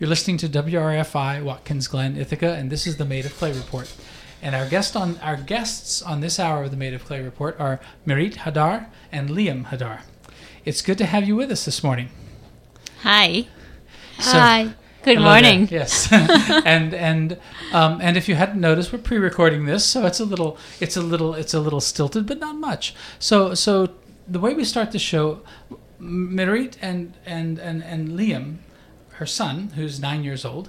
You're listening to WRFI Watkins Glen, Ithaca, and this is the Made of Clay Report. And our guests on this hour of the Made of Clay Report are Mirit Hadar and Liam Hadar. It's good to have you with us this morning. Hi. So, Hi. Good morning. There. Yes. and if you hadn't noticed, we're pre-recording this, so it's a little stilted, but not much. So the way we start the show, Mirit and Liam, her son, who's 9 years old,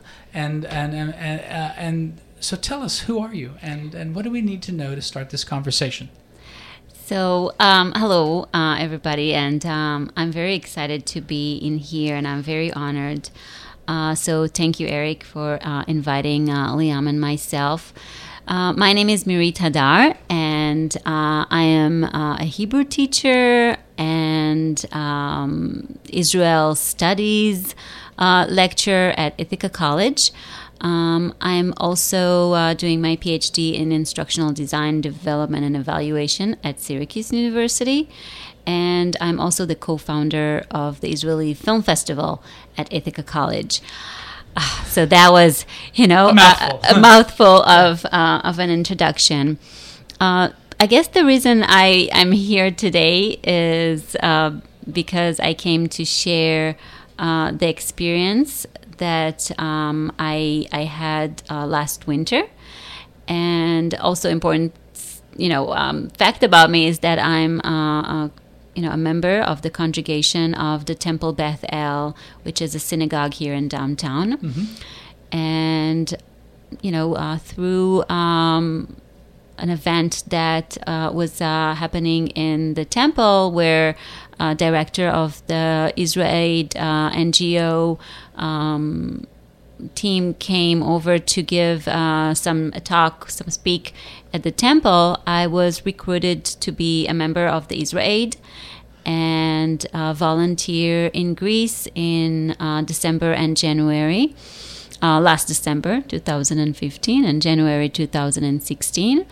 and so tell us, who are you, and what do we need to know to start this conversation? So, hello, everybody, and I'm very excited to be in here, and I'm very honored. So thank you, Eric, for inviting Liam and myself. My name is Mirit Hadar, and I am a Hebrew teacher and Israel Studies lecturer at Ithaca College. I'm also doing my PhD in Instructional Design, Development, and Evaluation at Syracuse University. And I'm also the co-founder of the Israeli Film Festival at Ithaca College. So that was, a mouthful of an introduction. I guess the reason I'm here today is because I came to share the experience that I had last winter. And also important, fact about me is that I'm a member of the congregation of the Temple Beth El, which is a synagogue here in downtown. Mm-hmm. And, through an event that was happening in the temple where director of the Israel NGO team came over to give some speak at the temple, I was recruited to be a member of the Israel and volunteer in Greece in December and January, last December 2015 and January 2016.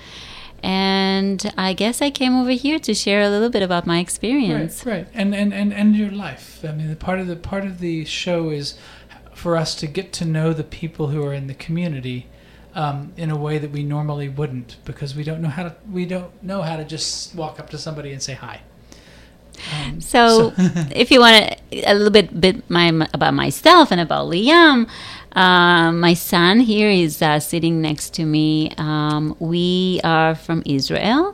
And I guess I came over here to share a little bit about my experience. Right. And your life. I mean, part of the show is for us to get to know the people who are in the community in a way that we normally wouldn't, because we don't know how to just walk up to somebody and say hi. So if you want a little bit about myself and about Liam, my son here is sitting next to me. We are from Israel.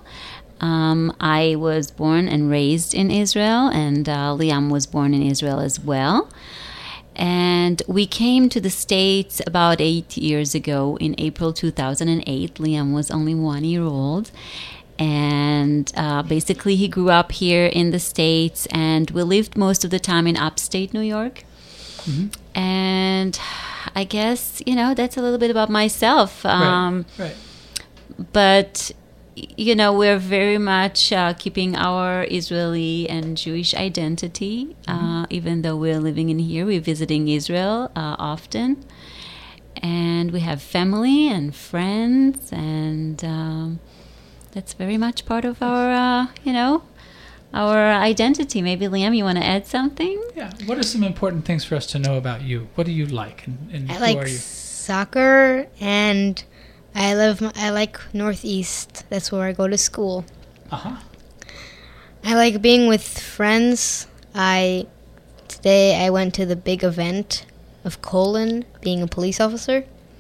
I was born and raised in Israel, and Liam was born in Israel as well. And we came to the States about 8 years ago in April 2008. Liam was only 1 year old. And basically he grew up here in the States, and we lived most of the time in upstate New York. Mm-hmm. And I guess, that's a little bit about myself. Right. But, we're very much keeping our Israeli and Jewish identity. Mm-hmm. Even though we're living in here, we're visiting Israel often. And we have family and friends, and that's very much part of our, our identity. Maybe, Liam, you want to add something? Yeah. What are some important things for us to know about you? What do you like, and who are you? Soccer, and I like Northeast. That's where I go to school. Uh-huh. I like being with friends. Today I went to the big event of Colin being a police officer.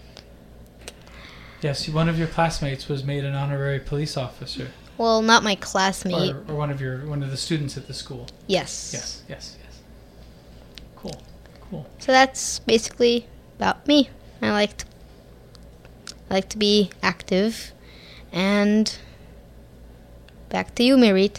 Yes, one of your classmates was made an honorary police officer. Well, not my classmate. Or one of the students at the school. Yes. Yes. Cool. So that's basically about me. I like to be active. And back to you, Mirit.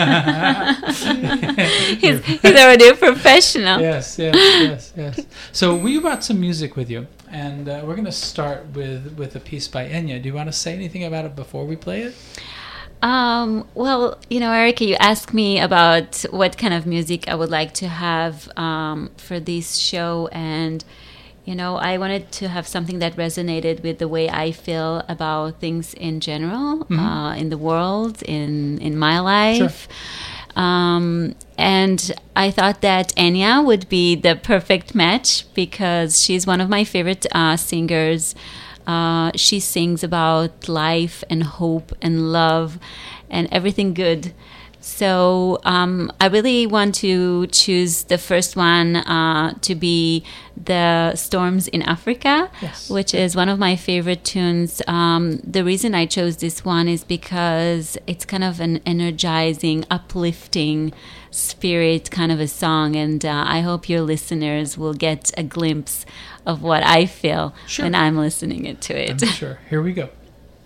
He's already a professional. Yes. So we brought some music with you, and we're going to start with a piece by Enya. Do you want to say anything about it before we play it? Well, Erica, you asked me about what kind of music I would like to have for this show, and I wanted to have something that resonated with the way I feel about things in general, mm-hmm. In the world, in my life. And I thought that Enya would be the perfect match because she's one of my favorite singers. She sings about life and hope and love and everything good. So I really want to choose the first one to be the Storms in Africa, Yes. which is one of my favorite tunes. The reason I chose this one is because it's kind of an energizing, uplifting spirit kind of a song. And I hope your listeners will get a glimpse of what I feel Sure. when I'm listening to it. I'm sure. Here we go.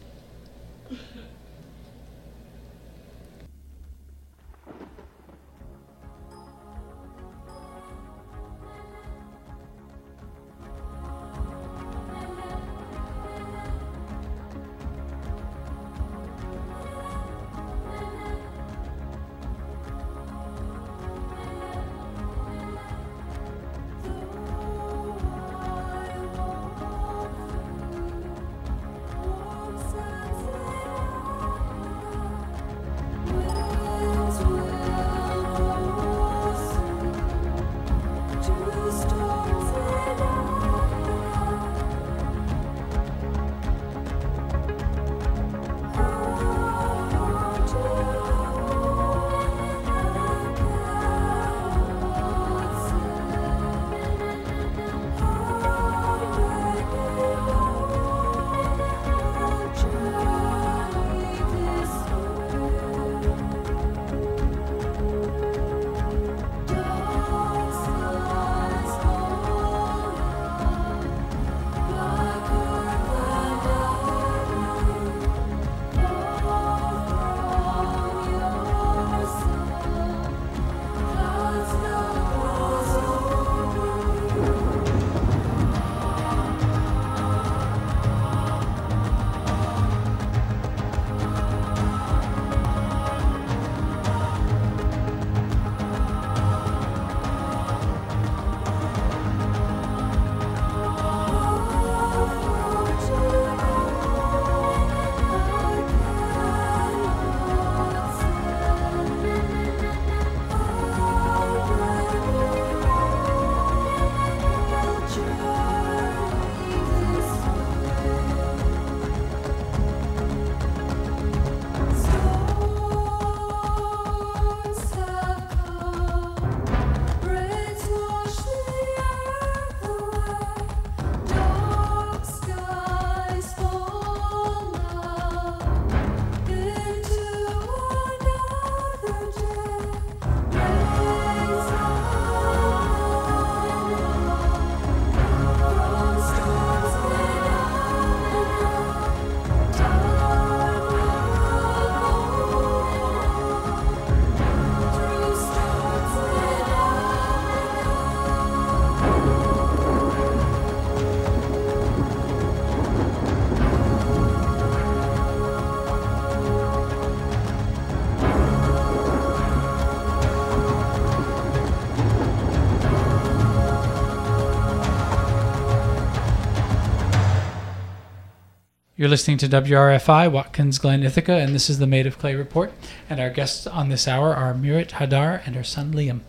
You're listening to WRFI, Watkins Glen, Ithaca, and this is the Made of Clay Report. And our guests on this hour are Mirit Hadar and her son Liam.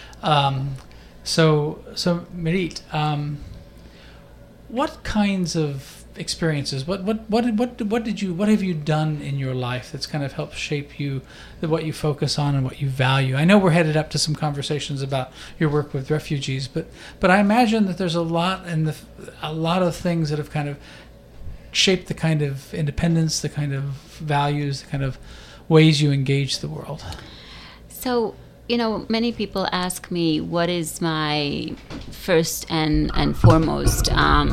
So Mirit, what kinds of experiences? What have you done in your life that's kind of helped shape you, what you focus on and what you value? I know we're headed up to some conversations about your work with refugees, but I imagine that there's a lot of things that have kind of shaped the kind of independence, the kind of values, the kind of ways you engage the world. So, many people ask me what is my first and foremost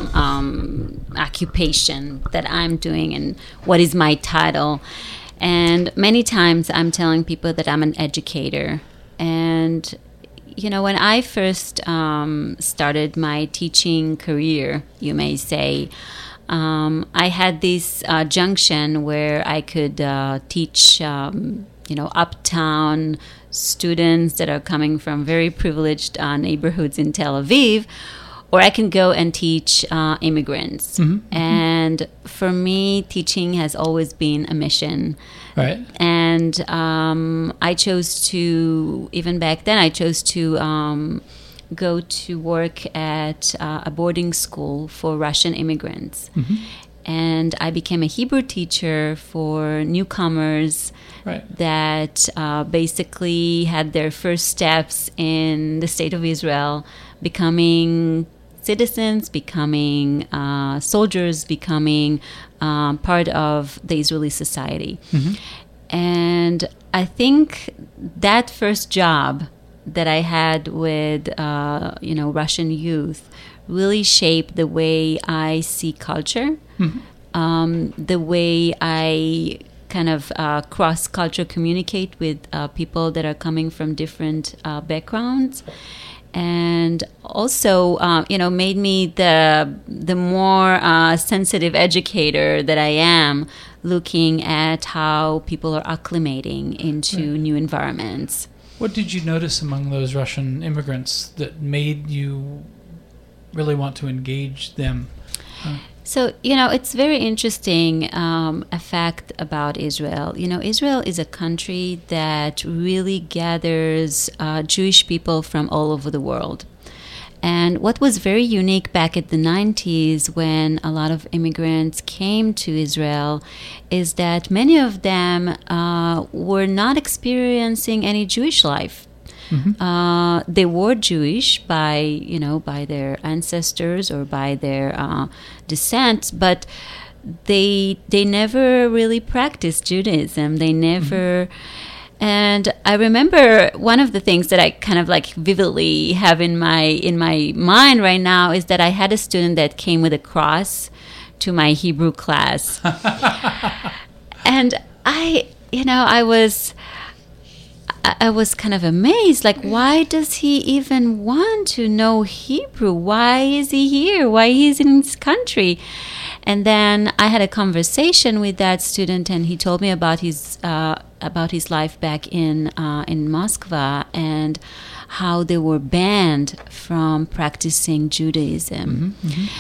occupation that I'm doing and what is my title. And many times I'm telling people that I'm an educator. And, when I first started my teaching career, you may say, I had this junction where I could teach, uptown students that are coming from very privileged neighborhoods in Tel Aviv, or I can go and teach immigrants. And for me, teaching has always been a mission. Right. And I chose to, even back then, I chose to go to work at a boarding school for Russian immigrants. And I became a Hebrew teacher for newcomers that basically had their first steps in the state of Israel, becoming citizens, becoming soldiers, becoming part of the Israeli society. And I think that first job that I had with Russian youth really shaped the way I see culture, the way I kind of cross-culture communicate with people that are coming from different backgrounds, and also made me the more sensitive educator that I am, looking at how people are acclimating into new environments. What did you notice among those Russian immigrants that made you really want to engage them? So, it's very interesting, a fact about Israel. Israel is a country that really gathers Jewish people from all over the world. And what was very unique back in the 90s when a lot of immigrants came to Israel is that many of them were not experiencing any Jewish life. They were Jewish by their ancestors or by their descent, but they never really practiced Judaism. They never... And I remember one of the things that I kind of like vividly have in my mind right now is that I had a student that came with a cross to my Hebrew class. And I was kind of amazed, like, why does he even want to know Hebrew? Why is he here? Why is he in this country? And then I had a conversation with that student, and he told me about his life back in Moscow and how they were banned from practicing Judaism.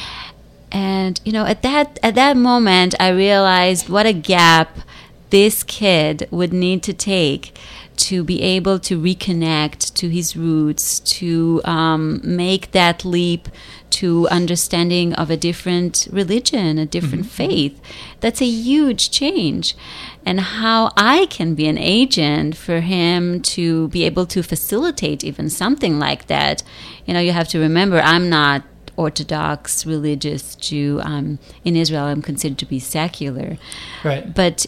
And at that moment, I realized what a gap this kid would need to take to be able to reconnect to his roots, to make that leap to understanding of a different religion, a different faith. That's a huge change. And how I can be an agent for him to be able to facilitate even something like that. You have to remember, I'm not Orthodox religious Jew. In Israel, I'm considered to be secular. Right. But,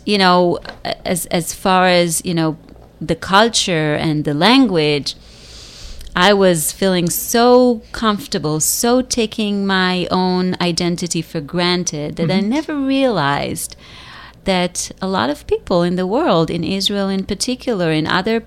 as far as, the culture and the language, I was feeling so comfortable, so taking my own identity for granted that I never realized that a lot of people in the world, in Israel in particular, in other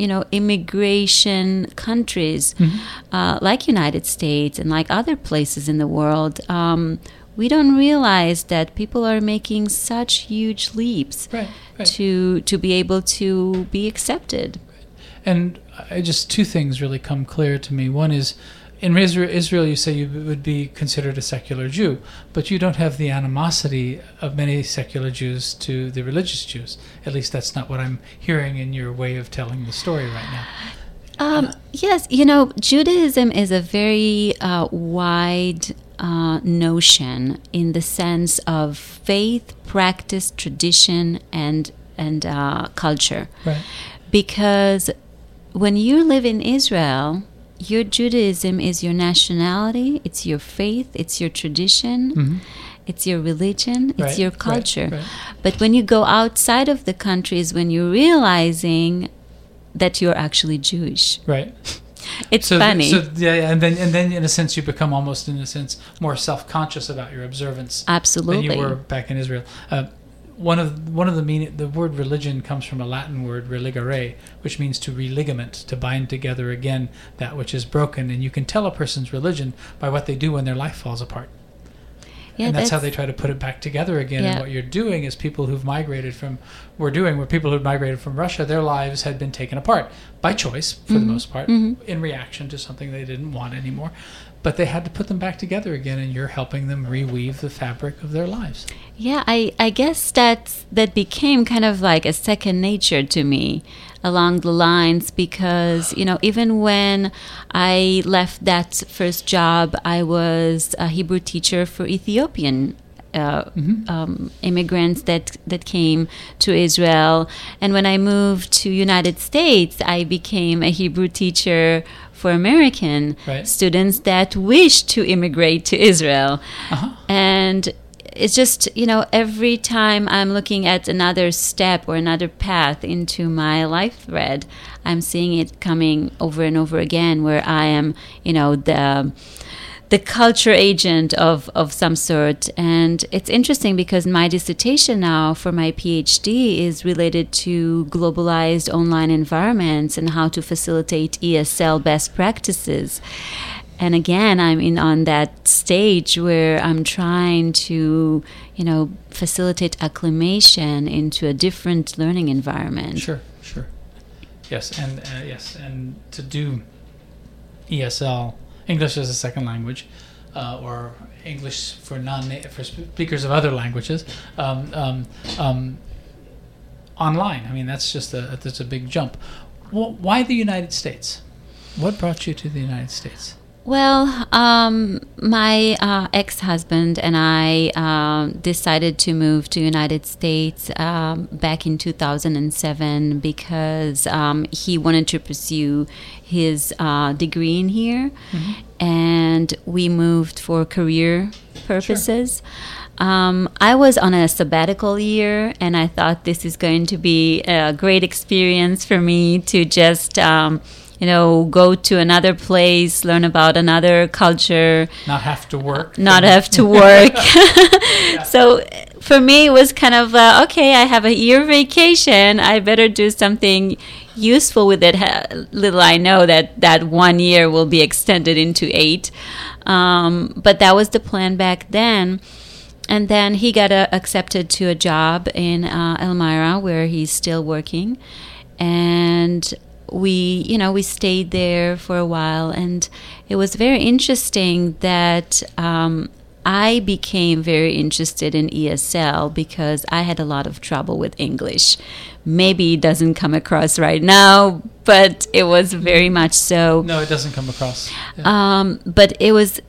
immigration countries like United States and like other places in the world, we don't realize that people are making such huge leaps to be able to be accepted. And just two things really come clear to me. One is, in Israel, you say you would be considered a secular Jew, but you don't have the animosity of many secular Jews to the religious Jews. At least that's not what I'm hearing in your way of telling the story right now. Yes, Judaism is a very wide notion in the sense of faith, practice, tradition, and culture. Right. Because when you live in Israel, your Judaism is your nationality, it's your faith, it's your tradition, it's your religion, it's your culture. Right. But when you go outside of the countries, when you're realizing that you're actually Jewish. Right. It's funny. And then in a sense you become almost more self-conscious about your observance. Absolutely. Than you were back in Israel. One of the meaning, the word religion comes from a Latin word religare, which means to religament, to bind together again that which is broken. And you can tell a person's religion by what they do when their life falls apart. Yeah, and that's how they try to put it back together again. Yeah. And what you're doing is people who've migrated from Russia, their lives had been taken apart by choice for the most part, in reaction to something they didn't want anymore. but they had to put them back together again, and you're helping them reweave the fabric of their lives. Yeah, I guess that became kind of like a second nature to me along the lines, because, you know, even when I left that first job, I was a Hebrew teacher for Ethiopian immigrants that came to Israel. And when I moved to United States, I became a Hebrew teacher for American students that wish to immigrate to Israel. And it's just, you know, every time I'm looking at another step or another path into my life thread, I'm seeing it coming over and over again, where I am, you know, the culture agent of some sort. And it's interesting because my dissertation now for my PhD is related to globalized online environments and how to facilitate ESL best practices. And again, I'm on that stage where I'm trying to, you know, facilitate acclimation into a different learning environment. Sure. Yes, and to do ESL, English as a second language, or English for for speakers of other languages, online. I mean, that's a big jump. Well, why the United States? What brought you to the United States? Well, my ex-husband and I decided to move to United States back in 2007 because he wanted to pursue his degree in here, and we moved for career purposes. Sure. I was on a sabbatical year, and I thought this is going to be a great experience for me to just go to another place, learn about another culture. Not have to work. Yeah. So for me, it was kind of, okay, I have a year vacation. I better do something useful with it. Little I know that 1 year will be extended into 8. But that was the plan back then. And then he got accepted to a job in Elmira, where he's still working. And we stayed there for a while, and it was very interesting that I became very interested in ESL because I had a lot of trouble with English. Maybe it doesn't come across right now, but it was very much so. No, it doesn't come across. Yeah. But it was,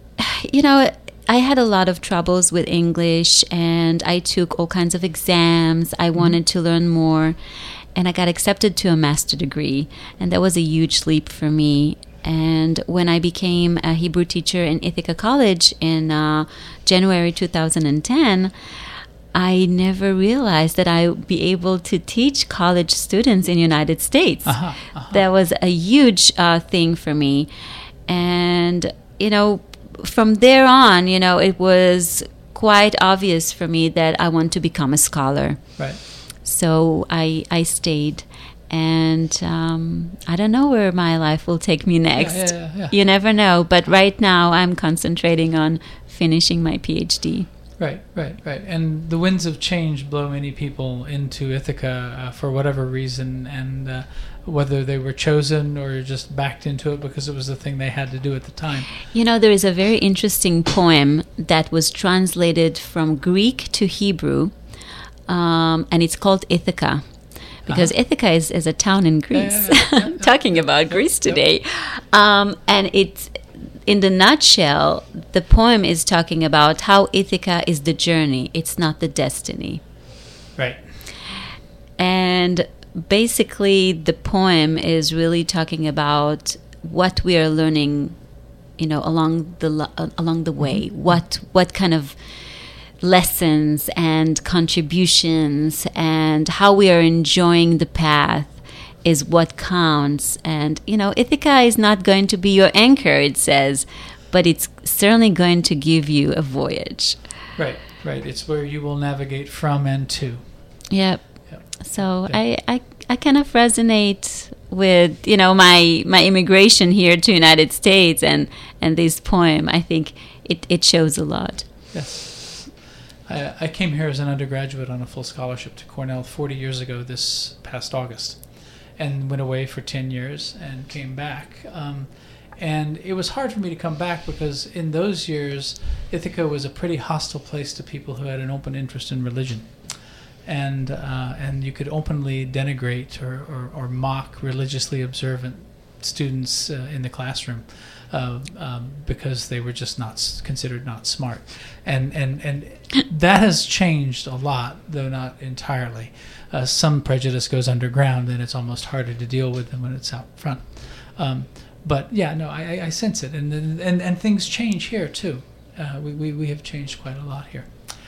I had a lot of troubles with English, and I took all kinds of exams. I wanted to learn more. And I got accepted to a master's degree, and that was a huge leap for me. And when I became a Hebrew teacher in Ithaca College in January 2010, I never realized that I would be able to teach college students in the United States. That was a huge thing for me. And, from there on, it was quite obvious for me that I want to become a scholar. Right. So I stayed, and I don't know where my life will take me next. Yeah. You never know. But right now I'm concentrating on finishing my PhD. Right. And the winds of change blow many people into Ithaca for whatever reason, and whether they were chosen or just backed into it because it was the thing they had to do at the time. There is a very interesting poem that was translated from Greek to Hebrew. And it's called Ithaca, because Ithaca is a town in Greece. Talking about Greece today. And it's, in the nutshell, the poem is talking about how Ithaca is the journey. It's not the destiny. Right. And basically, the poem is really talking about what we are learning, along the way. What kind of lessons and contributions and how we are enjoying the path is what counts. And Ithaca is not going to be your anchor, it says, but it's certainly going to give you a voyage. Right. It's where you will navigate from and to. Yep. So I kind of resonate with my immigration here to United States, and this poem. I think it shows a lot. Yes. I came here as an undergraduate on a full scholarship to Cornell 40 years ago this past August, and went away for 10 years and came back. And it was hard for me to come back because in those years, Ithaca was a pretty hostile place to people who had an open interest in religion. And you could openly denigrate or mock religiously observant students in the classroom because they were just considered not smart. And that has changed a lot, though not entirely. Some prejudice goes underground, and it's almost harder to deal with than when it's out front. But yeah, no, I sense it, and things change here too. We have changed quite a lot here.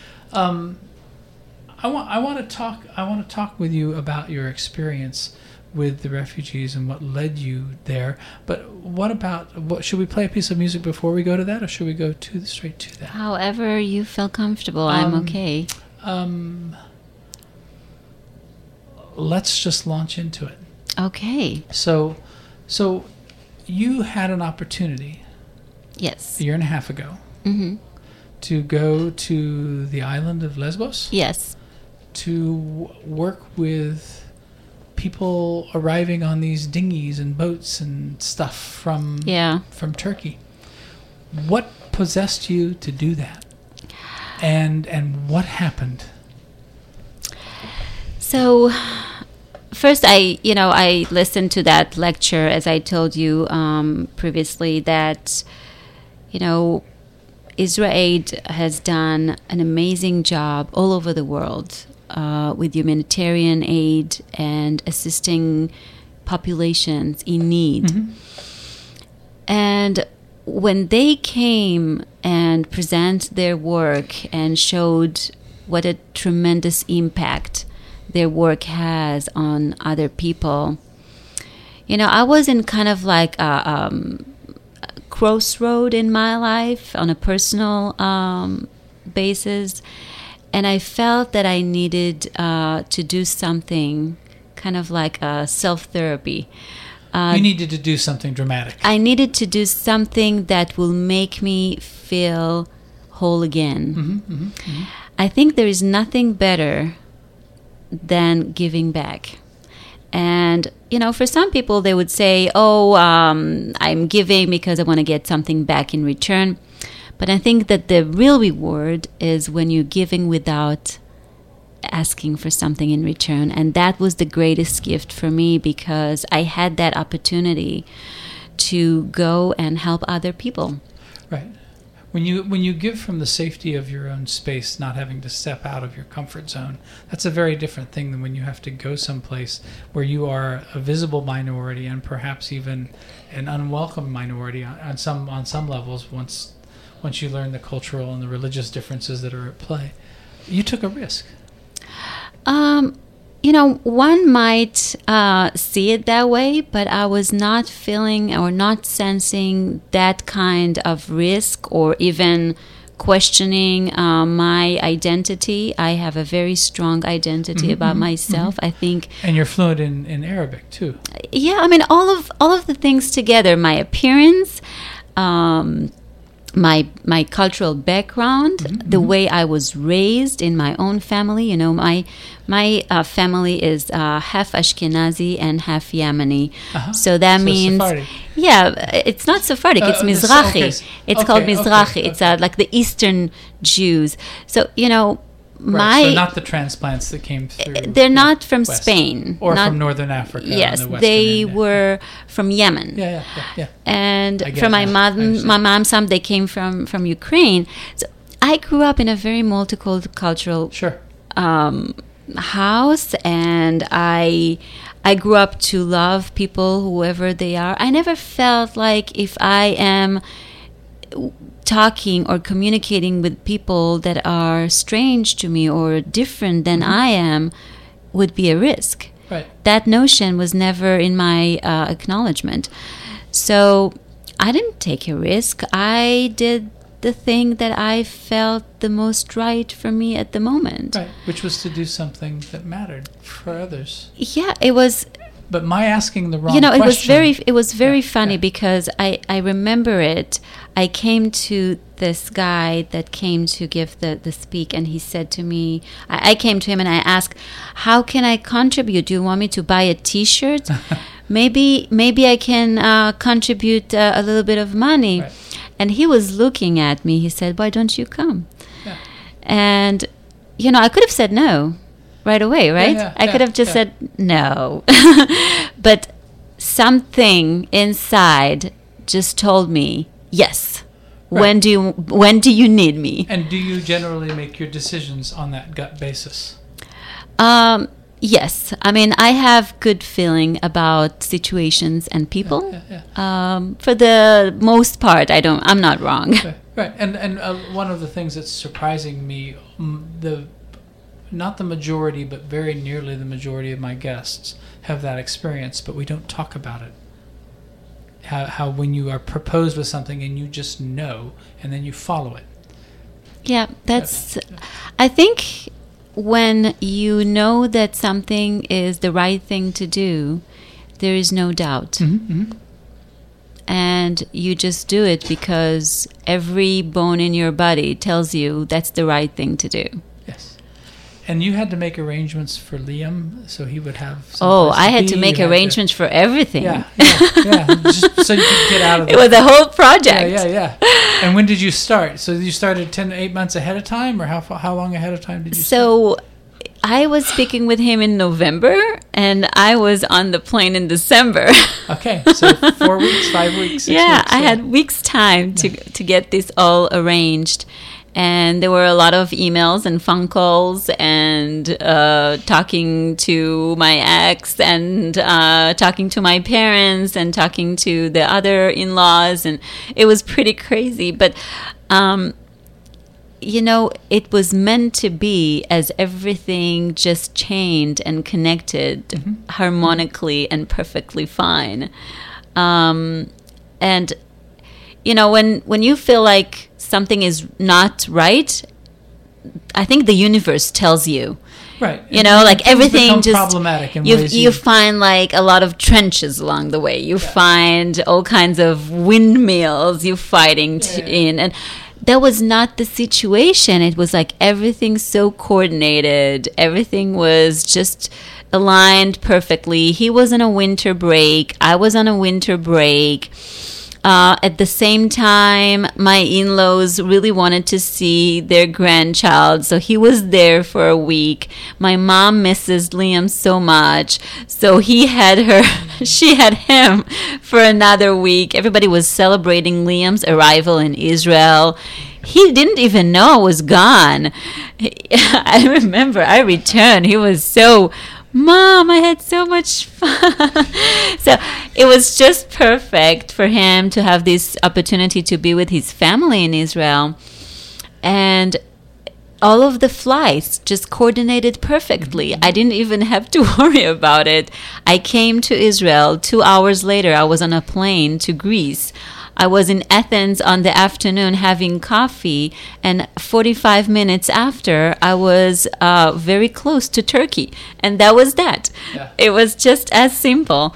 I want to talk with you about your experience with the refugees and what led you there. But what should we play a piece of music before we go to that, or should we go straight to that? However you feel comfortable, I'm okay. Let's just launch into it. Okay. So you had an opportunity. Yes. A year and a half ago. Mm-hmm. To go to the island of Lesbos. Yes. To work with people arriving on these dinghies and boats and stuff from Turkey. What possessed you to do that? And what happened? So first, I listened to that lecture, as I told you previously, that IsraAid has done an amazing job all over the world with humanitarian aid and assisting populations in need. Mm-hmm. And when they came and present their work and showed what a tremendous impact their work has on other people, I was in kind of like a crossroad in my life on a personal basis, and I felt that I needed to do something kind of like a self-therapy. You needed to do something dramatic. I needed to do something that will make me feel whole again. Mm-hmm, mm-hmm, mm-hmm. I think there is nothing better than giving back. And, for some people, they would say, I'm giving because I want to get something back in return. But I think that the real reward is when you're giving without asking for something in return. And that was the greatest gift for me, because I had that opportunity to go and help other people. Right. When you give from the safety of your own space, not having to step out of your comfort zone, that's a very different thing than when you have to go someplace where you are a visible minority and perhaps even an unwelcome minority on some levels. Once you learn the cultural and the religious differences that are at play, you took a risk. One might see it that way, but I was not feeling or not sensing that kind of risk or even questioning my identity. I have a very strong identity about myself, I think. And you're fluent in Arabic, too. Yeah, all of the things together, my appearance, my cultural background, the way I was raised in my own family. My family is half Ashkenazi and half Yemeni. So that means Sephardic. Yeah, it's not Sephardic, it's Mizrahi. It's called Mizrahi. Okay. It's like the Eastern Jews. So Right, so not the transplants that came through. They're not from West. Spain. Or from Northern Africa. Yes, they were from Yemen. Yeah. And from my mom's side, they came from Ukraine. So I grew up in a very multicultural house, and I grew up to love people, whoever they are. I never felt like if I am talking or communicating with people that are strange to me or different than I am would be a risk. Right. That notion was never in my acknowledgement. So I didn't take a risk. I did the thing that I felt the most right for me at the moment. Right, which was to do something that mattered for others. Yeah, it was. But my asking the wrong question... It was very funny because I remember it. I came to this guy that came to give the speak, and he said to me, I came to him and I asked, how can I contribute? Do you want me to buy a T-shirt? maybe I can contribute a little bit of money. Right. And he was looking at me. He said, why don't you come? Yeah. And, I could have said no right away, right? I could have just said no. But something inside just told me, yes. Right. When do you need me? And do you generally make your decisions on that gut basis? Yes. I mean, I have good feeling about situations and people. For the most part, I'm not wrong. Right. And one of the things that's surprising me, not the majority, but very nearly the majority of my guests have that experience, but we don't talk about it. How when you are proposed with something and you just know, and then you follow it. Yeah, I think when you know that something is the right thing to do, there is no doubt. Mm-hmm. And you just do it because every bone in your body tells you that's the right thing to do. Yes. And you had to make arrangements for Liam so he would have some place I had be. to make arrangements for everything. Yeah. Just so you could get out of it was a whole project. Yeah. And when did you start? So you started 8 months ahead of time, or how long ahead of time did you start? I was speaking with him in November, and I was on the plane in December. Okay, so 4 weeks, 5 weeks, 6 weeks. I had weeks' time to get this all arranged. And there were a lot of emails and phone calls and talking to my ex and talking to my parents and talking to the other in-laws. And it was pretty crazy. But, it was meant to be as everything just chained and connected harmonically and perfectly fine. And, when you feel like something is not right, I think the universe tells you. Right. Like everything just problematic in you find like a lot of trenches along the way. You find all kinds of windmills you fighting in, and that was not the situation. It was like everything so coordinated. Everything was just aligned perfectly. He was on a winter break. I was on a winter break. At the same time, my in-laws really wanted to see their grandchild, so he was there for a week. My mom misses Liam so much, so she had him for another week. Everybody was celebrating Liam's arrival in Israel. He didn't even know I was gone. I remember I returned. He was so... Mom, I had so much fun. So it was just perfect for him to have this opportunity to be with his family in Israel. And all of the flights just coordinated perfectly. I didn't even have to worry about it. I came to Israel. 2 hours later, I was on a plane to Greece. I was in Athens on the afternoon having coffee, and 45 minutes after, I was very close to Turkey. And that was that. Yeah. It was just as simple.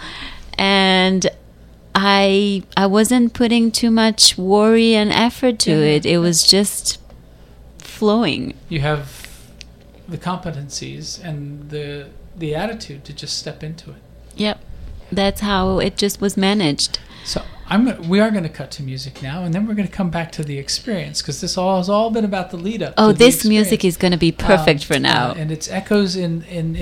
And I wasn't putting too much worry and effort to it. It was just flowing. You have the competencies and the attitude to just step into it. Yep. That's how it just was managed. So we are going to cut to music now, and then we're going to come back to the experience, because this has all been about the lead up. Oh, this music is going to be perfect for now. And it's echoes in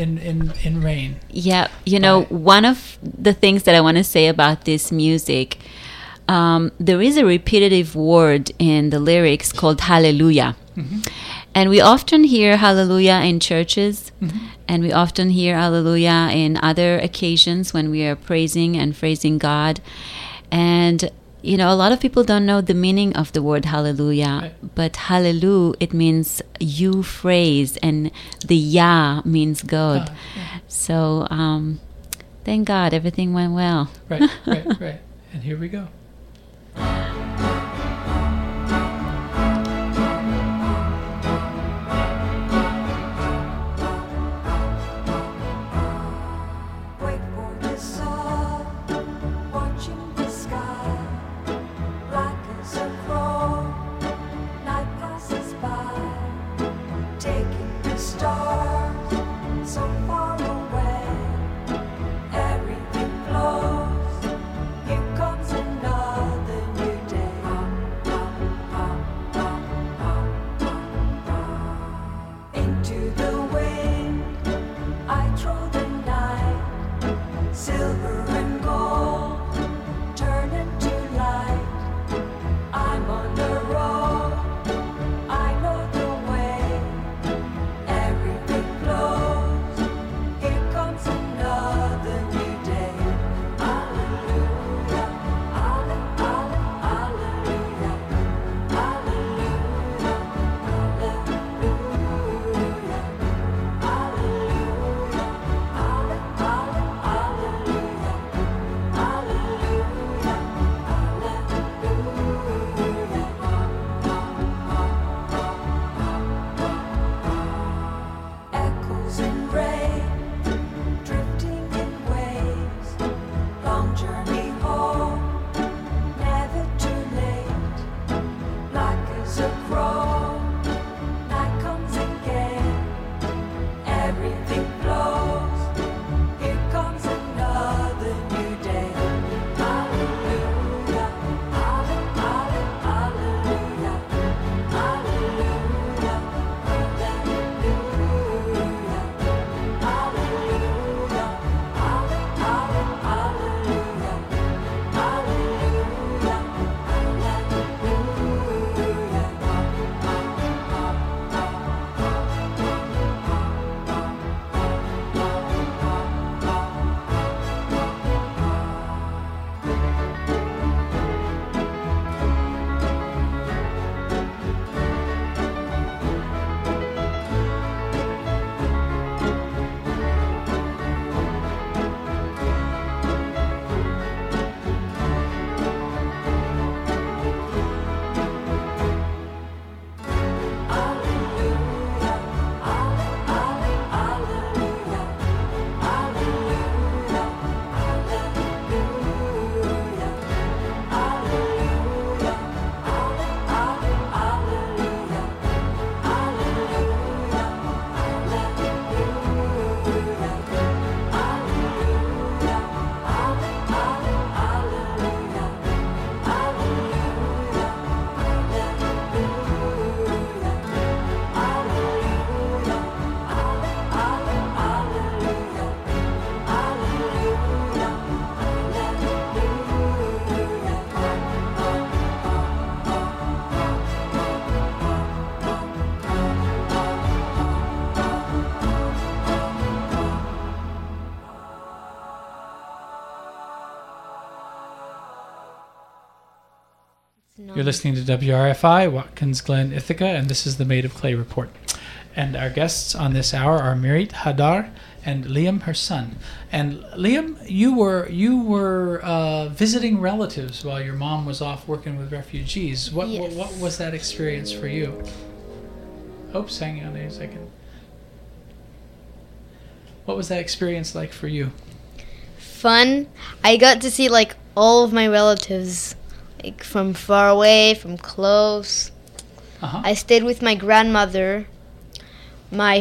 rain. Yeah, one of the things that I want to say about this music, there is a repetitive word in the lyrics called hallelujah. Mm-hmm. And we often hear hallelujah in churches, and we often hear hallelujah in other occasions when we are praising and phrasing God. And, a lot of people don't know the meaning of the word hallelujah, right. But hallelujah, it means you phrase, and the Yah means God. Yeah. So, thank God, everything went well. Right. And here we go. Stars so far away, everything flows. You're listening to WRFI, Watkins Glen, Ithaca, and this is the Made of Clay Report. And our guests on this hour are Mirit Hadar and Liam, her son. And Liam, you were visiting relatives while your mom was off working with refugees. What was that experience for you? Oops, hang on a second. What was that experience like for you? Fun. I got to see like all of my relatives, like from far away, from close. I stayed with my grandmother, my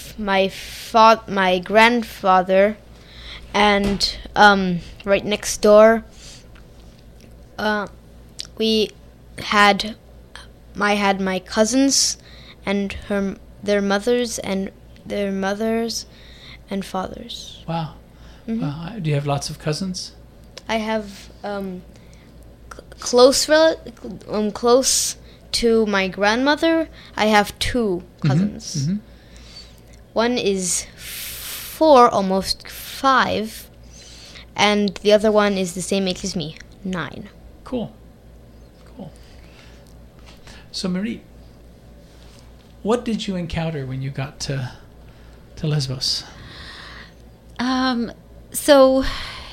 grandfather, and right next door, I had my cousins and their mothers and fathers. Wow. Do you have lots of cousins? I have close to my grandmother. I have 2 cousins. One is 4, almost 5, and the other one is the same age as me, 9. Cool. So, Marie, what did you encounter when you got to Lesbos? So,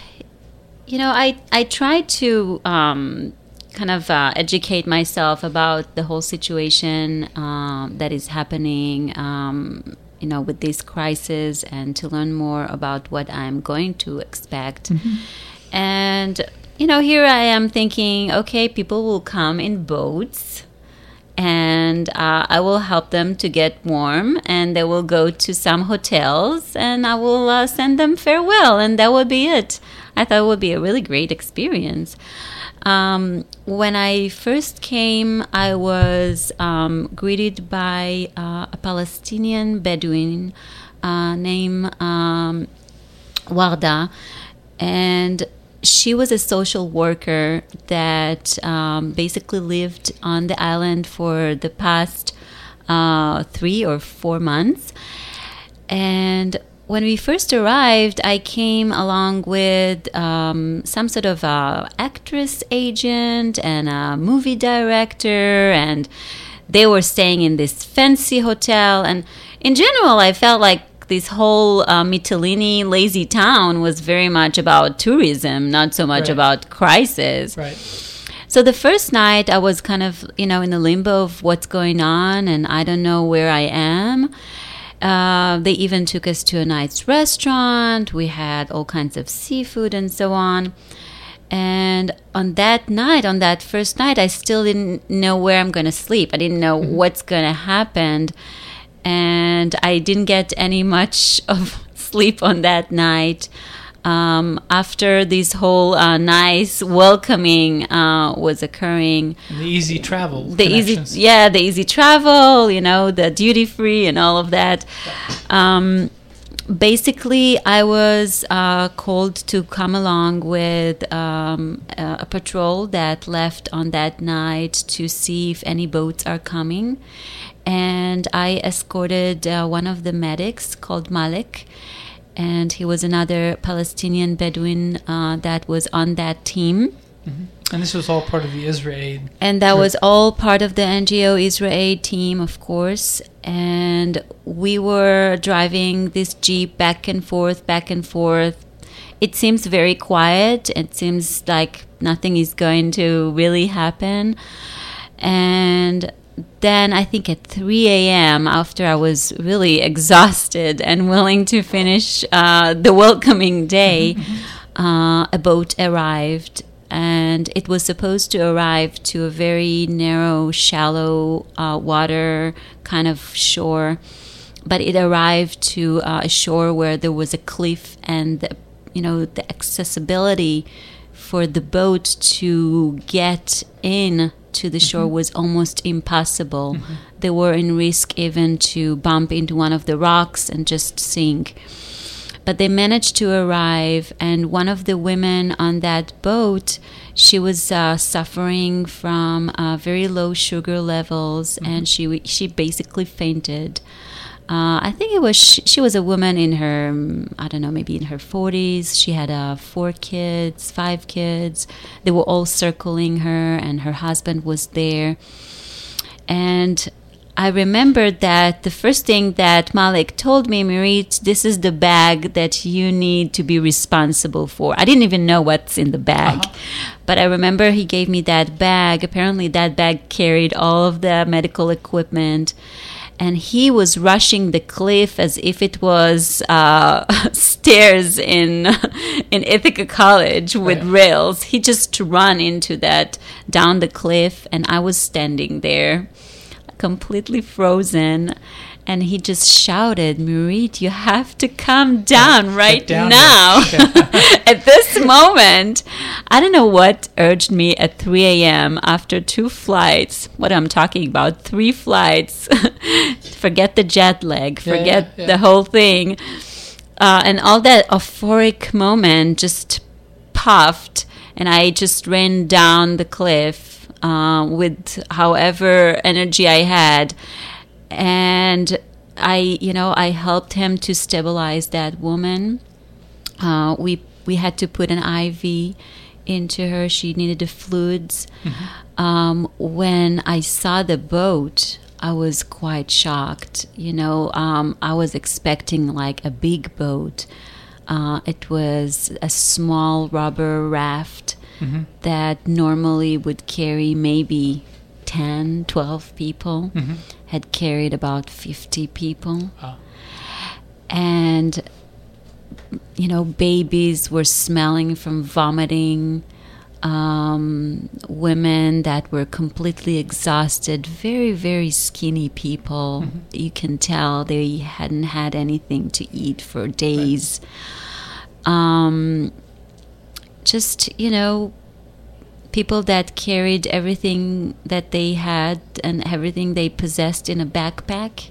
I tried to kind of educate myself about the whole situation that is happening, with this crisis, and to learn more about what I'm going to expect. And, here I am thinking, okay, people will come in boats, and I will help them to get warm, and they will go to some hotels, and I will send them farewell, and that would be it. I thought it would be a really great experience. When I first came, I was greeted by a Palestinian Bedouin named Warda, and she was a social worker that basically lived on the island for the past 3 or 4 months. And when we first arrived, I came along with some sort of actress agent and a movie director, and they were staying in this fancy hotel. And in general, I felt like this whole Mytilene lazy town was very much about tourism, not so much about crisis. Right. So the first night, I was kind of, in the limbo of what's going on, and I don't know where I am. They even took us to a nice restaurant. We had all kinds of seafood and so on. And on that first night, I still didn't know where I'm going to sleep. I didn't know what's going to happen. And I didn't get any much of sleep on that night. After this whole nice welcoming was occurring. And the easy travel. The easy travel, the duty free and all of that. Basically, I was called to come along with a patrol that left on that night to see if any boats are coming. And I escorted one of the medics called Malik. And he was another Palestinian Bedouin that was on that team. And this was all part of the IsraAid. And that was all part of the NGO IsraAid team, of course. And we were driving this Jeep back and forth. It seems very quiet. It seems like nothing is going to really happen. And then I think at 3 a.m., after I was really exhausted and willing to finish the welcoming day, a boat arrived. And it was supposed to arrive to a very narrow, shallow water kind of shore. But it arrived to a shore where there was a cliff, and the accessibility for the boat to get in to the shore was almost impossible. They were in risk even to bump into one of the rocks and just sink. But they managed to arrive, and one of the women on that boat, she was suffering from very low sugar levels, and she basically fainted. I think it was she was a woman in her, I don't know, maybe in her 40s. She had 5 kids. They were all circling her, and her husband was there. And I remembered that the first thing that Malik told me, Mirit, this is the bag that you need to be responsible for. I didn't even know what's in the bag. But I remember he gave me that bag. Apparently that bag carried all of the medical equipment. And he was rushing the cliff as if it was stairs in Ithaca College with rails. He just ran into that, down the cliff, and I was standing there, completely frozen. And he just shouted, Mirit, you have to come down right now. At this moment, I don't know what urged me at 3 a.m. after 2 flights. What I'm talking about, 3 flights. Forget the jet lag. Forget the whole thing. And all that euphoric moment just puffed. And I just ran down the cliff with however energy I had. And I helped him to stabilize that woman. We had to put an IV into her. She needed the fluids. When I saw the boat, I was quite shocked. I was expecting like a big boat. It was a small rubber raft that normally would carry maybe 10, 12 people, had carried about 50 people. And, babies were smelling from vomiting, women that were completely exhausted, very, very skinny people. You can tell they hadn't had anything to eat for days. People that carried everything that they had and everything they possessed in a backpack.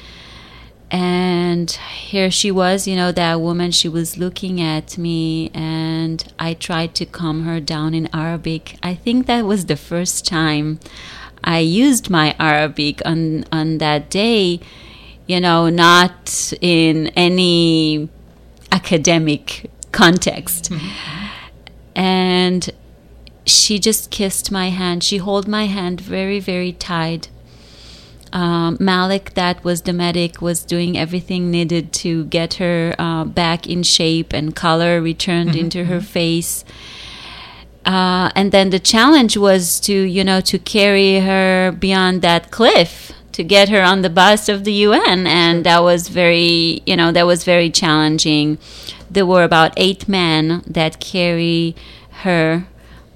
And here she was, that woman, she was looking at me, and I tried to calm her down in Arabic. I think that was the first time I used my Arabic on that day, not in any academic context. And she just kissed my hand. She held my hand very, very tight. Malik, that was the medic, was doing everything needed to get her back in shape and color returned into her face. And then the challenge was to carry her beyond that cliff, to get her on the bus of the UN. And that was very challenging. There were about 8 men that carry her.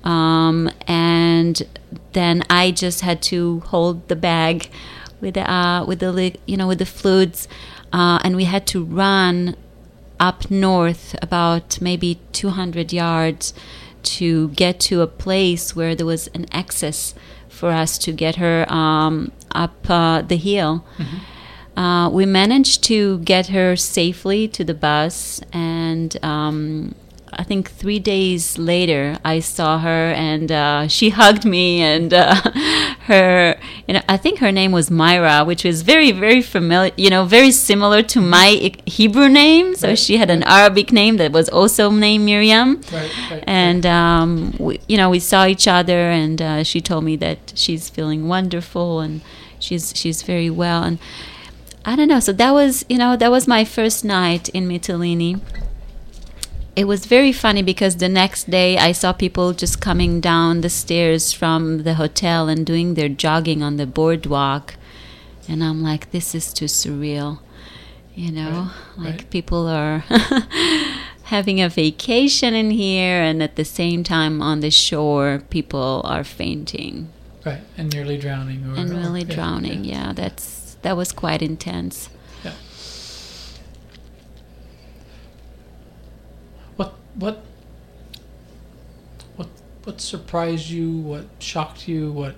And then I just had to hold the bag with the fluids, and we had to run up north about maybe 200 yards to get to a place where there was an access for us to get her up the hill. We managed to get her safely to the bus, and I think 3 days later, I saw her, and she hugged me, and I think her name was Myra, which was very, very familiar, very similar to my Hebrew name. So she had an Arabic name that was also named Miriam. And we saw each other, and she told me that she's feeling wonderful, and she's very well. And I don't know. So that was my first night in Mytilene. It was very funny because the next day I saw people just coming down the stairs from the hotel and doing their jogging on the boardwalk. And I'm like, this is too surreal. People are having a vacation in here, and at the same time on the shore, people are fainting. Right, and nearly drowning. Drowning, yeah. That was quite intense. Yeah. What surprised you? What shocked you? What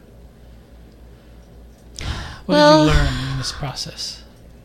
did you learn in this process?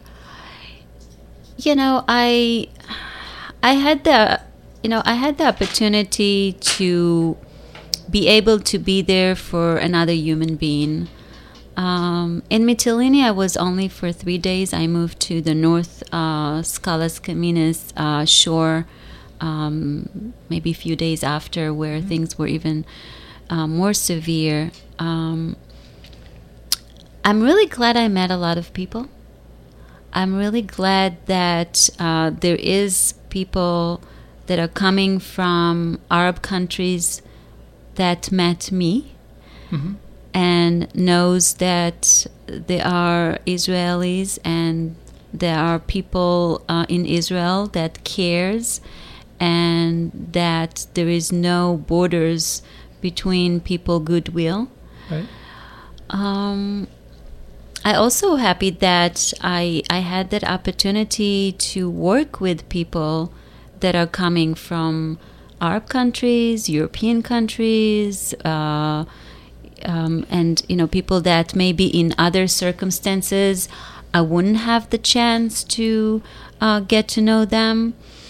I had the opportunity to be able to be there for another human being. In Mytilene, I was only for 3 days. I moved to the North Scalas Caminas shore maybe a few days after, where things were even more severe. I'm really glad I met a lot of people. I'm really glad that there is people that are coming from Arab countries that met me. Mm-hmm. And knows that there are Israelis and there are people in Israel that cares, and that there is no borders between people goodwill. Right. I also happy that I had that opportunity to work with people that are coming from Arab countries, European countries, and people that maybe in other circumstances I wouldn't have the chance to get to know them.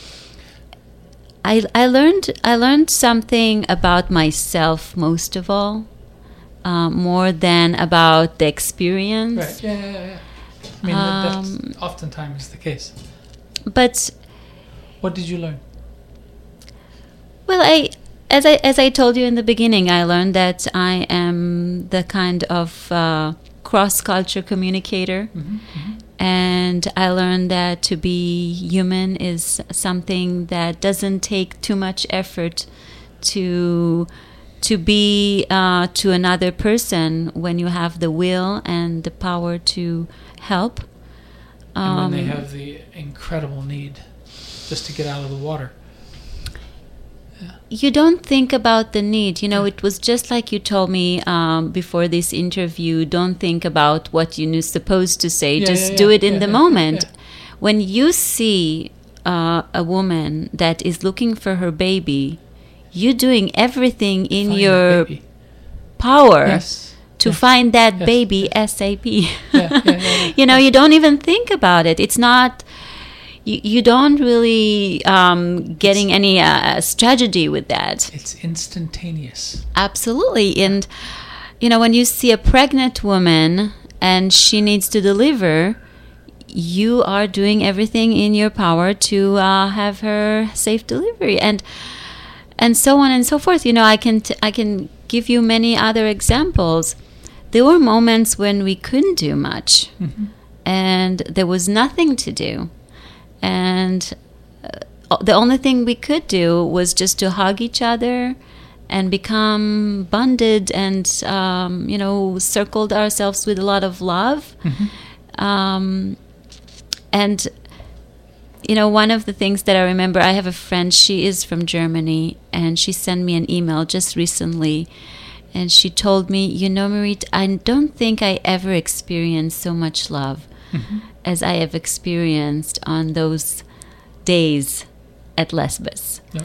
I learned something about myself, most of all, more than about the experience. Right. Yeah. I mean, that's oftentimes the case. But what did you learn? Well, As I told you in the beginning, I learned that I am the kind of cross-culture communicator. Mm-hmm, mm-hmm. And I learned that to be human is something that doesn't take too much effort to be to another person when you have the will and the power to help. And when they have the incredible need just to get out of the water. You don't think about the need. It was just like you told me before this interview, don't think about what you're supposed to say. Just do it in the moment. Yeah. When you see a woman that is looking for her baby, you're doing everything in your power to find that baby ASAP. Yeah. You don't even think about it. It's not... You don't really getting any strategy with that. It's instantaneous. Absolutely. And, when you see a pregnant woman and she needs to deliver, you are doing everything in your power to have her safe delivery. And so on and so forth. I can give you many other examples. There were moments when we couldn't do much. Mm-hmm. And there was nothing to do. And the only thing we could do was just to hug each other and become bonded and, circled ourselves with a lot of love. Mm-hmm. And, one of the things that I remember, I have a friend, she is from Germany, and she sent me an email just recently. And she told me, Mirit, I don't think I ever experienced so much love. Mm-hmm. As I have experienced on those days at Lesbos. Yep.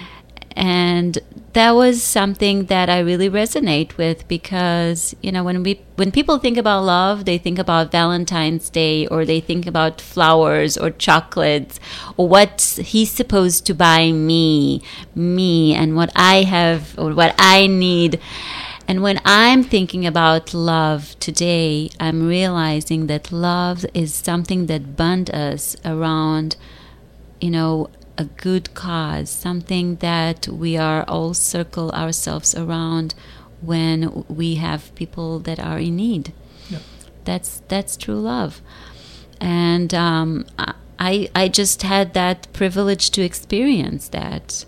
And that was something that I really resonate with, because, when people think about love, they think about Valentine's Day, or they think about flowers or chocolates, or what he's supposed to buy me, and what I have or what I need. And when I'm thinking about love today, I'm realizing that love is something that binds us around, a good cause, something that we are all circle ourselves around when we have people that are in need. Yeah. That's true love. And I just had that privilege to experience that.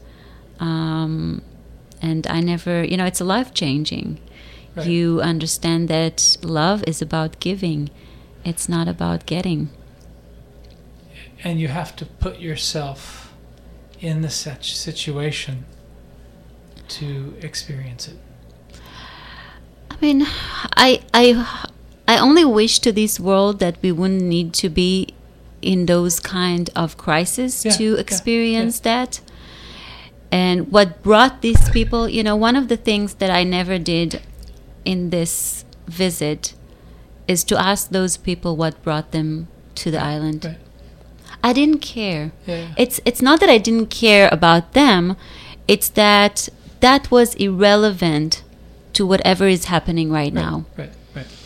And I never, it's a life-changing. Right. You understand that love is about giving. It's not about getting. And you have to put yourself in the such situation to experience it. I mean, I only wish to this world that we wouldn't need to be in those kind of crises to experience that. And what brought these people, one of the things that I never did in this visit is to ask those people what brought them to the island. Right. I didn't care. Yeah. It's not that I didn't care about them. It's that was irrelevant to whatever is happening right now. Right.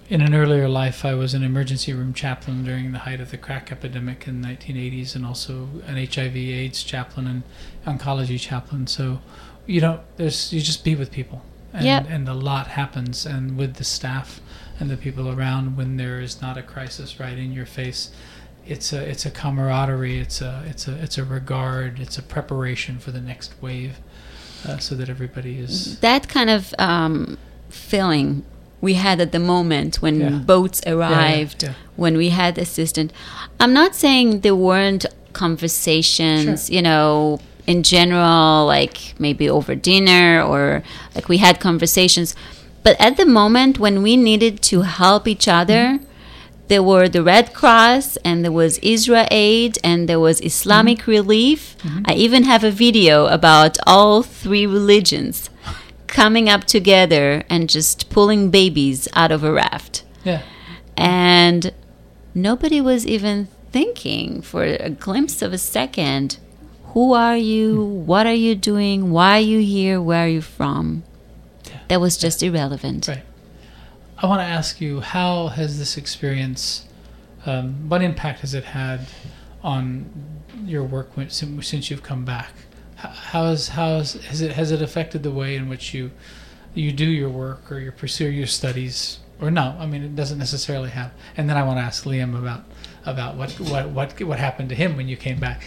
in an earlier life, I was an emergency room chaplain during the height of the crack epidemic in the 1980s, and also an HIV/AIDS chaplain and oncology chaplain. So, you just be with people, and a lot happens, and with the staff and the people around when there is not a crisis right in your face. It's a camaraderie. It's a regard. It's a preparation for the next wave, so that everybody is that kind of feeling we had at the moment when boats arrived, when we had assistance. I'm not saying there weren't conversations, in general, like maybe over dinner or like we had conversations. But at the moment when we needed to help each other, there were the Red Cross, and there was Israel Aid, and there was Islamic Relief. I even have a video about all three religions coming up together and just pulling babies out of a raft. Yeah. And nobody was even thinking for a glimpse of a second, who are you? What are you doing? Why are you here? Where are you from? Yeah. That was just irrelevant. Right. I want to ask you, how has this experience, what impact has it had on your work since you've come back? Has it affected the way in which you do your work or you pursue your studies? Or no? I mean, it doesn't necessarily have. And then I want to ask Liam about what happened to him when you came back.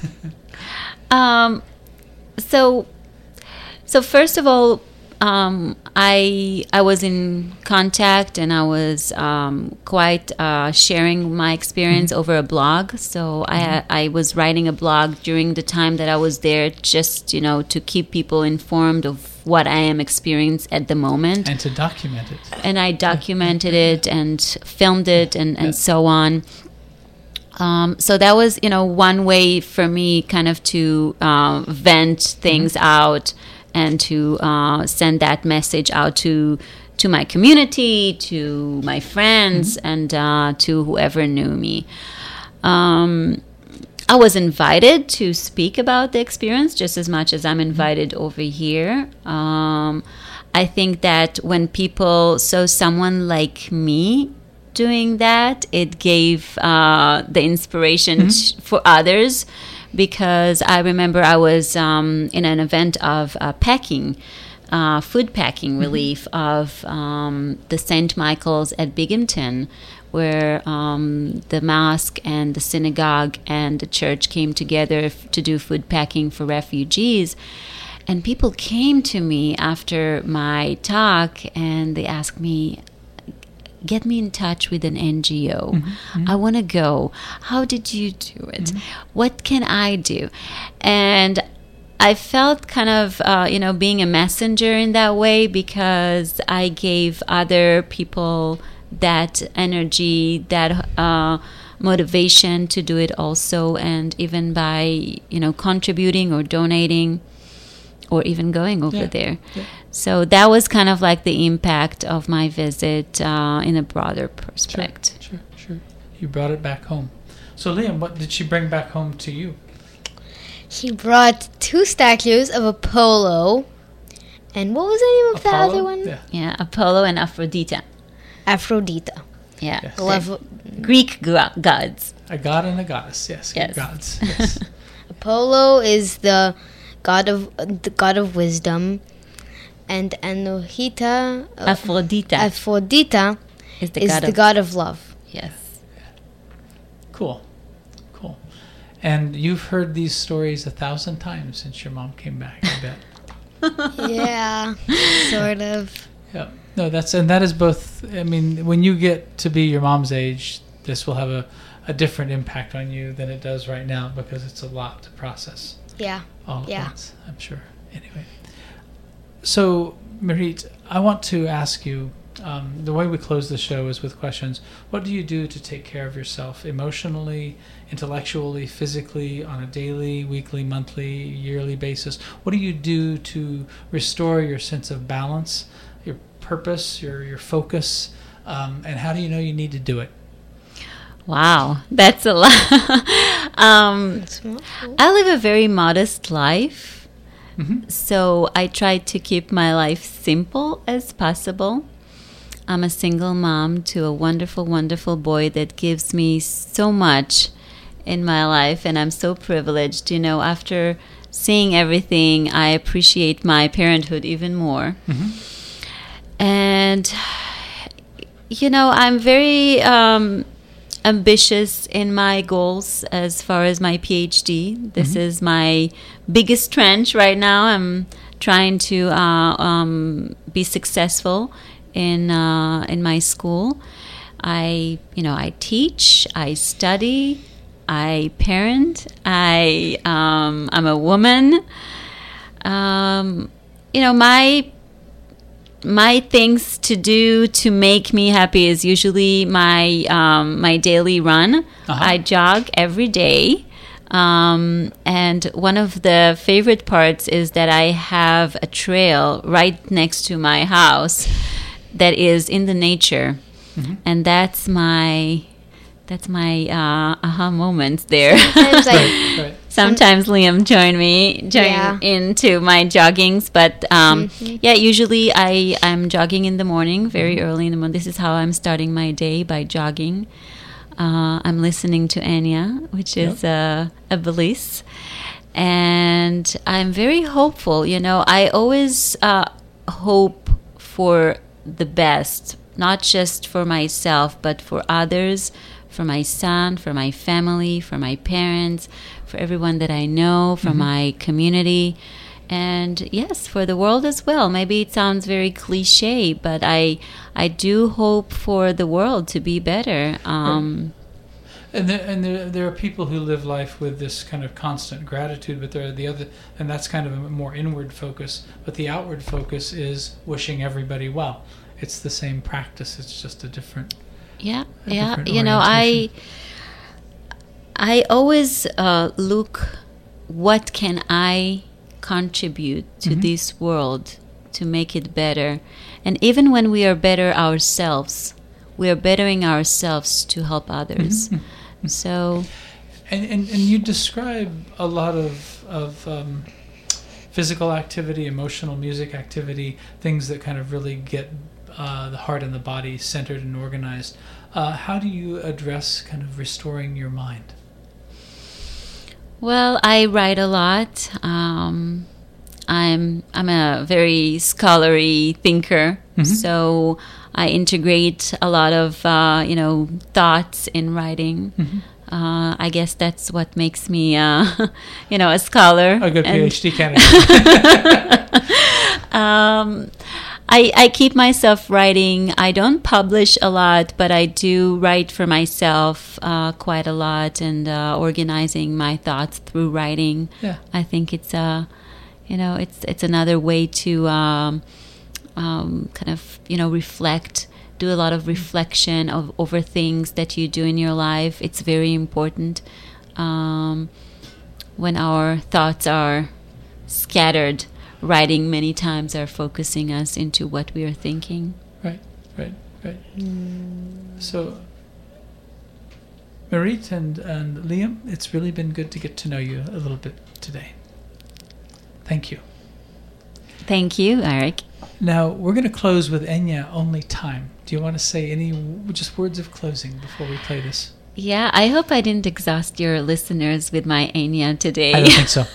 So first of all, I was in contact, and I was quite sharing my experience over a blog. So I was writing a blog during the time that I was there, just to keep people informed of what I am experiencing at the moment, and to document it. And I documented it and filmed it, and so on. So that was one way for me kind of to vent things out, and to send that message out to my community, to my friends, and to whoever knew me. I was invited to speak about the experience just as much as I'm invited over here. I think that when people saw someone like me doing that, it gave the inspiration for others. Because I remember I was in an event of food packing relief of the St. Michael's at Binghamton, where the mosque and the synagogue and the church came together to do food packing for refugees. And people came to me after my talk, and they asked me, get me in touch with an NGO. I want to go. How did you do it? What can I do? And I felt kind of, being a messenger in that way, because I gave other people that energy, that motivation to do it also. And even by, contributing or donating or even going over there. Yeah. So that was kind of like the impact of my visit in a broader perspective. Sure. You brought it back home. So Liam, what did she bring back home to you? He brought 2 statues of Apollo. And what was the name of the other one? Yeah, Apollo and Aphrodite. Aphrodite. Yeah. Yes. Greek gods. A god and a goddess, yes. Greek gods. Yes. Apollo is the god of wisdom. And Aphrodite is the god of love. Yes. Cool. And you've heard these stories 1,000 times since your mom came back, I bet. Yeah, sort of. Yeah. No, that is both. I mean, when you get to be your mom's age, this will have a different impact on you than it does right now, because it's a lot to process. Yeah. All at once, I'm sure. Anyway. So, Mirit, I want to ask you, the way we close the show is with questions. What do you do to take care of yourself emotionally, intellectually, physically, on a daily, weekly, monthly, yearly basis? What do you do to restore your sense of balance, your purpose, your focus, and how do you know you need to do it? Wow, that's a lot. I live a very modest life. So I try to keep my life simple as possible. I'm a single mom to a wonderful, wonderful boy that gives me so much in my life, and I'm so privileged. You know, after seeing everything, I appreciate my parenthood even more. And, you know, I'm very ambitious in my goals as far as my PhD. This is my biggest trench right now. I'm trying to be successful in my school. I teach, I study, I parent, I'm a woman. You know, my things to do to make me happy is usually my daily run. I jog every day. And one of the favorite parts is that I have a trail right next to my house that is in the nature. And that's my aha moments there. Sometimes Liam join into my joggings, but usually I'm jogging in the morning, very early in the morning. This is how I'm starting my day, by jogging. I'm listening to Enya, which is a bliss, and I'm very hopeful. You know, I always hope for the best, not just for myself, but for others, for my son, for my family, for my parents, for everyone that I know, for my community, and yes, for the world as well. Maybe it sounds very cliche, but I do hope for the world to be better. And there are people who live life with this kind of constant gratitude, but there are the other, and that's kind of a more inward focus. But the outward focus is wishing everybody well. It's the same practice. It's just a different. You know, I always look, what can I contribute to this world to make it better? And even when we are better ourselves, we are bettering ourselves to help others. So, and you describe a lot of physical activity, emotional music activity, things that kind of really get the heart and the body centered and organized. How do you address kind of restoring your mind? Well, I write a lot. I'm a very scholarly thinker, so I integrate a lot of thoughts in writing. I guess that's what makes me a scholar. A good PhD candidate. I keep myself writing. I don't publish a lot, but I do write for myself quite a lot, and organizing my thoughts through writing. Yeah. I think it's it's another way to kind of reflect. Do a lot of reflection over things that you do in your life. It's very important when our thoughts are scattered. Writing many times are focusing us into what we are thinking. Right. So, Merit and Liam, it's really been good to get to know you a little bit today. Thank you. Thank you, Eric. Now, we're going to close with Enya, Only Time. Do you want to say any just words of closing before we play this? Yeah, I hope I didn't exhaust your listeners with my Enya today. I don't think so.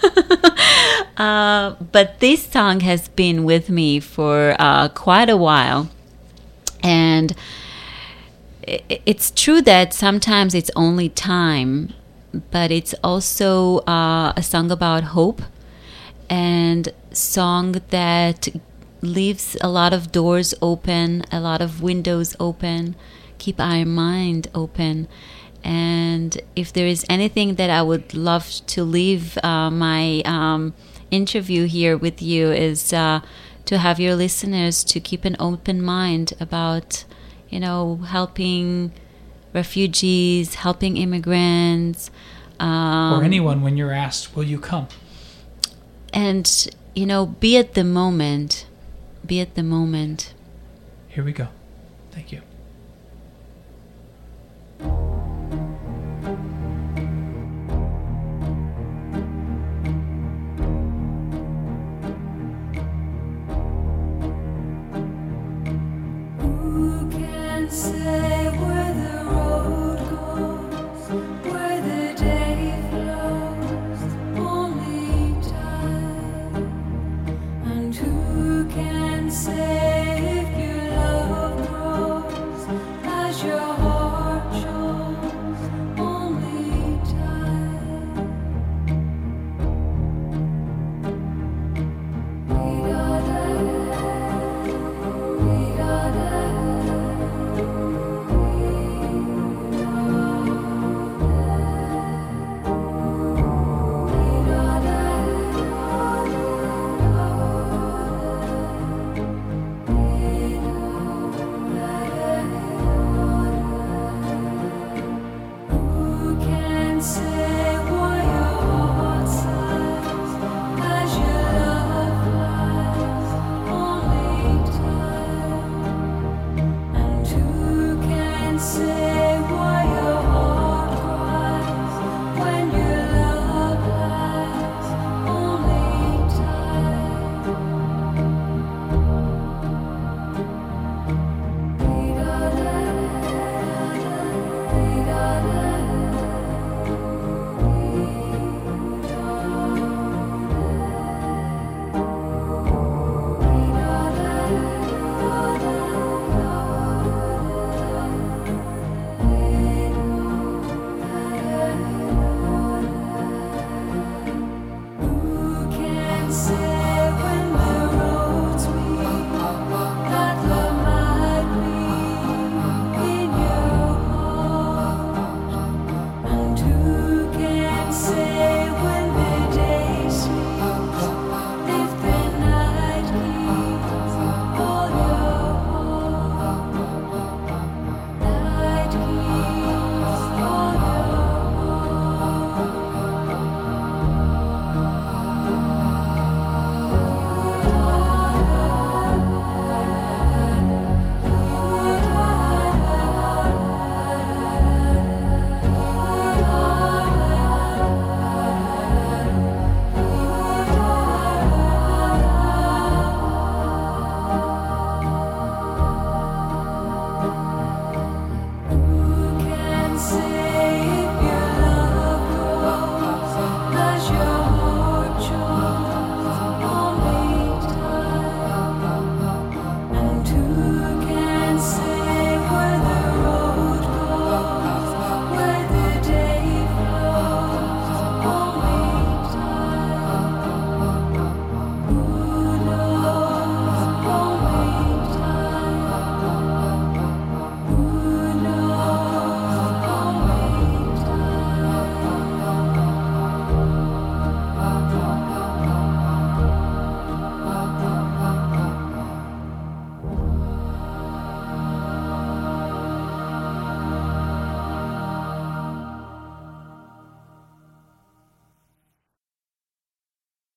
But this song has been with me for quite a while. And it's true that sometimes it's only time, but it's also a song about hope, and song that leaves a lot of doors open, a lot of windows open, keep our mind open. And if there is anything that I would love to leave my interview here with you is to have your listeners to keep an open mind about, helping refugees, helping immigrants. Or anyone when you're asked, will you come? And, be at the moment. Be at the moment. Here we go. Thank you.